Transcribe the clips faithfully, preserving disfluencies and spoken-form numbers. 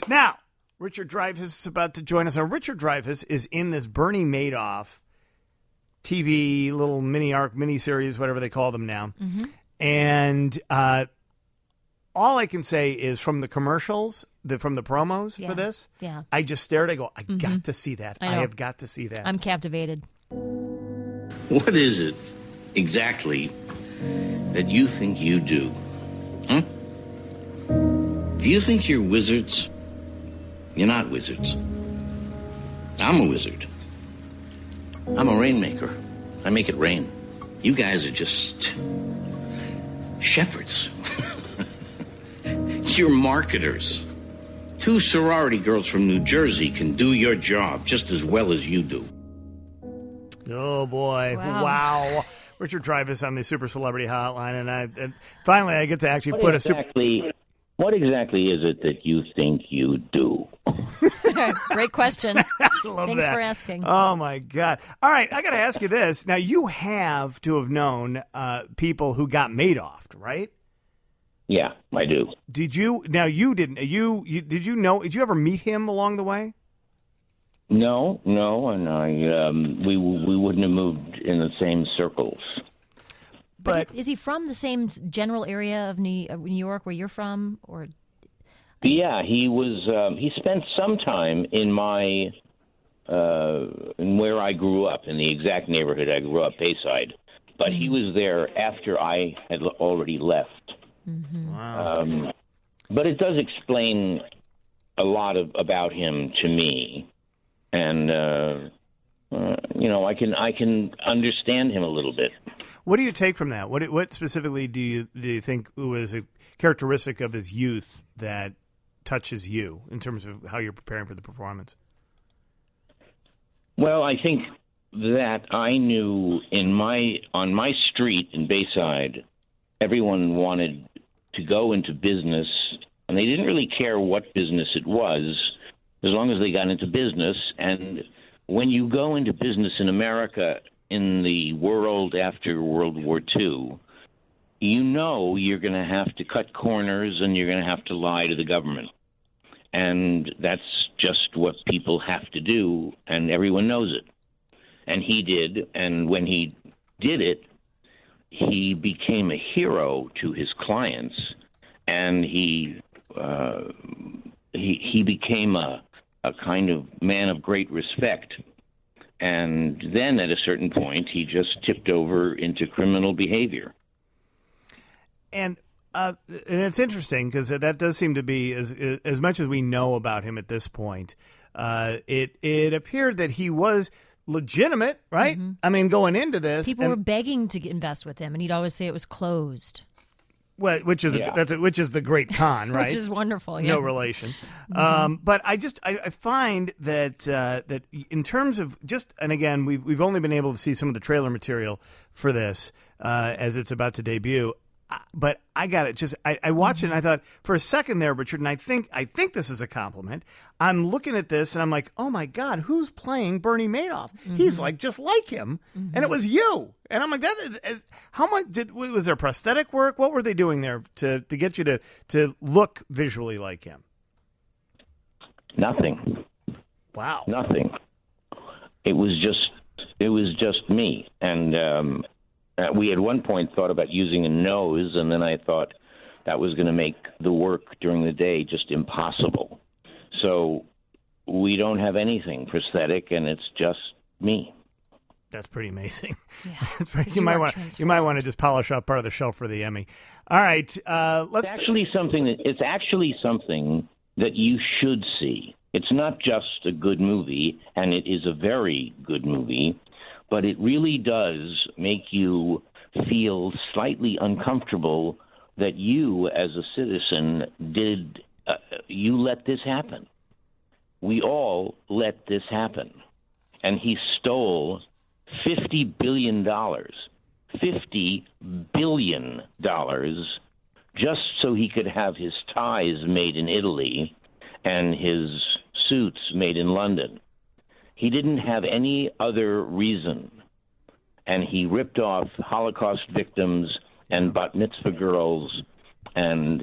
Now, Richard Dreyfuss is about to join us. Now, Richard Dreyfuss is in this Bernie Madoff T V little mini arc, mini series, whatever they call them now. Mm-hmm. And uh, all I can say is from the commercials, the, from the promos yeah. for this, yeah. I just stared. I go, I mm-hmm. got to see that. I, I have got to see that. I'm captivated. What is it exactly that you think you do? Huh? Do you think you're wizards? You're not wizards. I'm a wizard. I'm a rainmaker. I make it rain. You guys are just shepherds. You're marketers. Two sorority girls from New Jersey can do your job just as well as you do. Oh, boy. Wow. wow. Richard Dreyfuss on the Super Celebrity Hotline. And, I, and finally, I get to actually what put exactly, a super... What exactly is it that you think you do? Great question. Love Thanks that. for asking. Oh, my God. All right, I got to ask you this. Now, you have to have known uh, people who got Madoff, right? Yeah, I do. Did you? Now, you didn't. You, you did you know? Did you ever meet him along the way? No, no, and I um, we we wouldn't have moved in the same circles. But, but is he from the same general area of New, of New York where you're from, or? Yeah, he was. Um, he spent some time in my uh, in where I grew up, in the exact neighborhood I grew up, Bayside. But mm-hmm. he was there after I had already left. Mm-hmm. Wow. Um, but it does explain a lot of about him to me, and uh, uh, you know, I can I can understand him a little bit. What do you take from that? What what specifically do you do you think was a characteristic of his youth that touches you in terms of how you're preparing for the performance? Well, I think that I knew in my on my street in Bayside, everyone wanted to go into business, and they didn't really care what business it was, as long as they got into business. And when you go into business in America in the world after World War Two, you know you're going to have to cut corners and you're going to have to lie to the government. And that's just what people have to do, and everyone knows it. And he did, and when he did it, he became a hero to his clients, and he uh, he, he became a, a kind of man of great respect. And then at a certain point, he just tipped over into criminal behavior. And uh, and it's interesting because that does seem to be, as as much as we know about him at this point, uh, it it appeared that he was legitimate, right? Mm-hmm. I mean, going into this, people and, were begging to invest with him, and he'd always say it was closed. Well, which is yeah. a, that's a, which is the great con, right? Which is wonderful. Yeah. No relation. Mm-hmm. Um, but I just I, I find that uh, that in terms of just and again we've we've only been able to see some of the trailer material for this uh, as it's about to debut. But I got it. Just I, I watched mm-hmm. it and I thought for a second there, Richard, and I think I think this is a compliment. I'm looking at this and I'm like, oh my God, who's playing Bernie Madoff? Mm-hmm. He's like just like him, mm-hmm. and it was you. And I'm like, that is, is how much did was there prosthetic work? What were they doing there to to get you to to look visually like him? Nothing. Wow. Nothing. It was just it was just me, and. Um, Uh, we at one point thought about using a nose, and then I thought that was going to make the work during the day just impossible. So we don't have anything prosthetic, and it's just me. That's pretty amazing. Yeah. That's pretty, you, you might want you might want to just polish up part of the shelf for the Emmy. All right, uh, let's. It's actually something that it's actually something that you should see. It's not just a good movie, and it is a very good movie. But it really does make you feel slightly uncomfortable that you, as a citizen, did uh, you let this happen. We all let this happen. And he stole fifty billion dollars, fifty billion dollars, just so he could have his ties made in Italy and his suits made in London. He didn't have any other reason, and he ripped off Holocaust victims and bat mitzvah girls and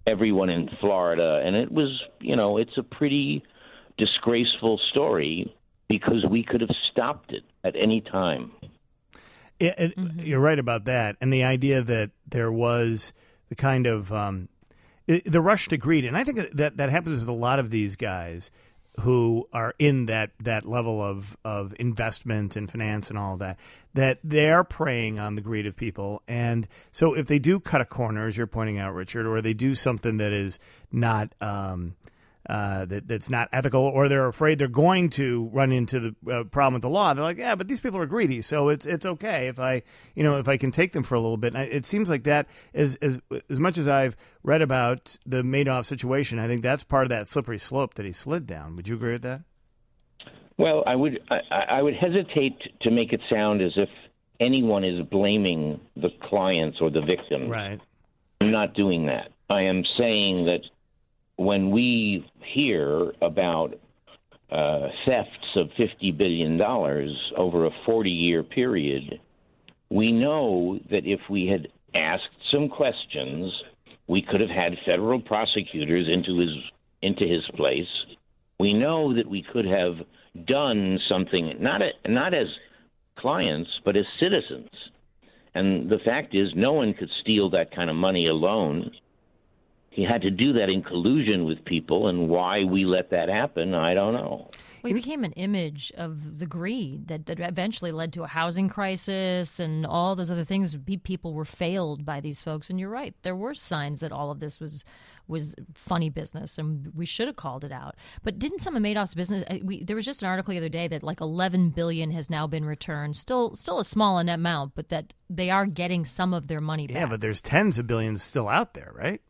everyone in Florida. And it was, you know, it's a pretty disgraceful story because we could have stopped it at any time. It, it, mm-hmm. You're right about that. And the idea that there was the kind of um, it, the rush to greed. And I think that that happens with a lot of these guys who are in that, that level of, of investment and finance and all of that, that they're preying on the greed of people. And so if they do cut a corner, as you're pointing out, Richard, or they do something that is not um, uh, that, that's not ethical, or they're afraid they're going to run into the uh, problem with the law, they're like, yeah, but these people are greedy, so it's it's okay if I, you know, if I can take them for a little bit. And it seems like that, as as as much as I've read about the Madoff situation, I think that's part of that slippery slope that he slid down. Would you agree with that? Well, I would I, I would hesitate to make it sound as if anyone is blaming the clients or the victims. Right. I'm not doing that. I am saying that when we hear about uh, thefts of fifty billion dollars over a forty-year period, we know that if we had asked some questions, we could have had federal prosecutors into his into his place. We know that we could have done something, not a, not as clients, but as citizens. And the fact is, no one could steal that kind of money alone. He had to do that in collusion with people, and why we let that happen, I don't know. Well, he became an image of the greed that, that eventually led to a housing crisis and all those other things. People were failed by these folks, and you're right. There were signs that all of this was was funny business, and we should have called it out. But didn't some of Madoff's business? We, there was just an article the other day that like eleven billion dollars has now been returned. Still, still a small amount, but that they are getting some of their money back. Yeah, but there's tens of billions still out there, right?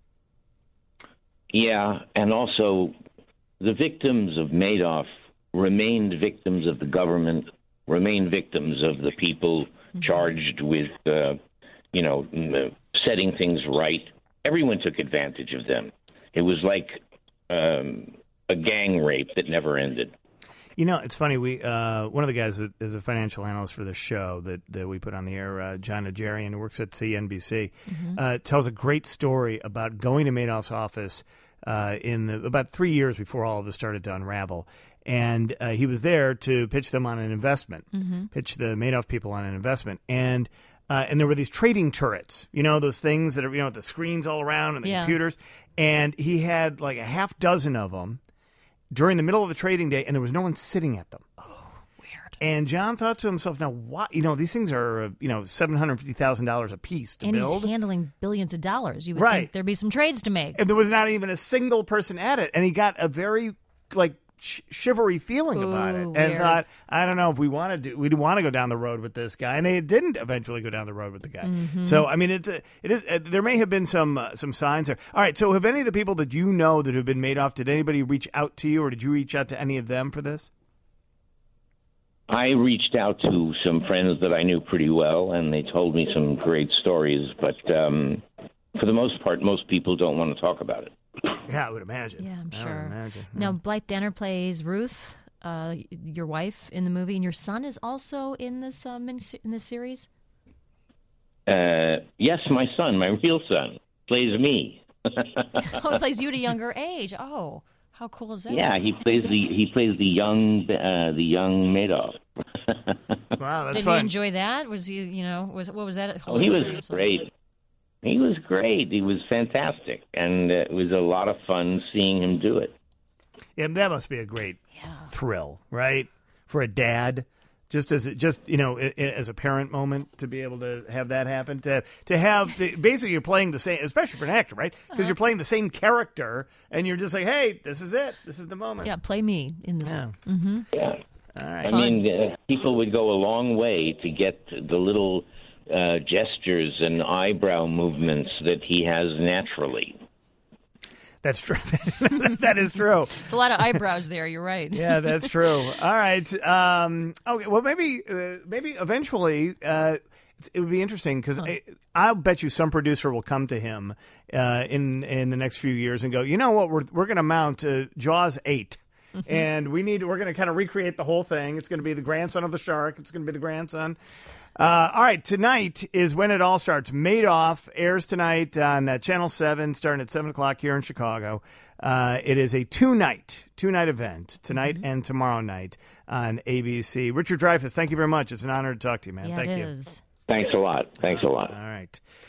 Yeah, and also the victims of Madoff remained victims of the government, remained victims of the people mm-hmm. charged with, uh, you know, setting things right. Everyone took advantage of them. It was like um, a gang rape that never ended. You know, it's funny. We uh, one of the guys that is a financial analyst for the show that, that we put on the air, uh, John Najarian, who works at C N B C, mm-hmm. uh, tells a great story about going to Madoff's office uh, in the, about three years before all of this started to unravel. And uh, he was there to pitch them on an investment, mm-hmm. pitch the Madoff people on an investment. And uh, and there were these trading turrets, you know, those things that are, you know, with the screens all around and the yeah. computers. And he had like a half dozen of them during the middle of the trading day, and there was no one sitting at them. Oh, weird. And John thought to himself, now, what? You know, these things are, you know, seven hundred fifty thousand dollars a piece to and build. And he's handling billions of dollars. You would right. think there'd be some trades to make. And there was not even a single person at it. And he got a very, like, sh- shivery feeling Ooh, about it. And weird. thought, I don't know if we want to do, we want to go down the road with this guy. And they didn't eventually go down the road with the guy. Mm-hmm. So, I mean, it's a, it is, uh, there may have been some uh, some signs there. All right, so have any of the people that you know that have been Madoff, did anybody reach out to you, or did you reach out to any of them for this? I reached out to some friends that I knew pretty well, and they told me some great stories. But um, for the most part, most people don't want to talk about it. Yeah, I would imagine. Yeah, I'm I sure. would imagine. Now, Blythe Danner plays Ruth, uh, your wife, in the movie, and your son is also in this um, in, in this series. Uh, yes, my son, my real son, plays me. Oh, he plays you at a younger age. Oh, how cool is that? Yeah, he plays the he plays the young uh, the young Madoff. Wow, that's Did fun. he enjoy that? Was he, you know, was what was that? Whole Oh, he was experience great. Like? He was great. He was fantastic, and uh, it was a lot of fun seeing him do it. Yeah, that must be a great Yeah. thrill, right? For a dad, just as just you know, i- i- as a parent moment to be able to have that happen. To to have the, basically you're playing the same, especially for an actor, right? Because Uh-huh. you're playing the same character, and you're just like, hey, this is it. This is the moment. Yeah, play me in this. Yeah. Mm-hmm. Yeah. All right. I mean, uh, people would go a long way to get the little uh, gestures and eyebrow movements that he has naturally. That's true. That is true. It's a lot of eyebrows there. You're right. Yeah, that's true. All right. Um, okay. Well, maybe, uh, maybe eventually, uh, it would be interesting because huh. I'll bet you some producer will come to him uh, in in the next few years and go, you know what, we're we're going to mount uh, Jaws eight. And we need, we're going to kind of recreate the whole thing. It's going to be the grandson of the shark. It's going to be the grandson Uh, all right, tonight is when it all starts. Madoff airs tonight on uh, Channel seven, starting at seven o'clock here in Chicago. Uh, it is a two-night, two-night event, tonight mm-hmm. and tomorrow night on A B C. Richard Dreyfuss, thank you very much. It's an honor to talk to you, man. Yeah, thank it you. is. Thanks a lot. Thanks a lot. All right.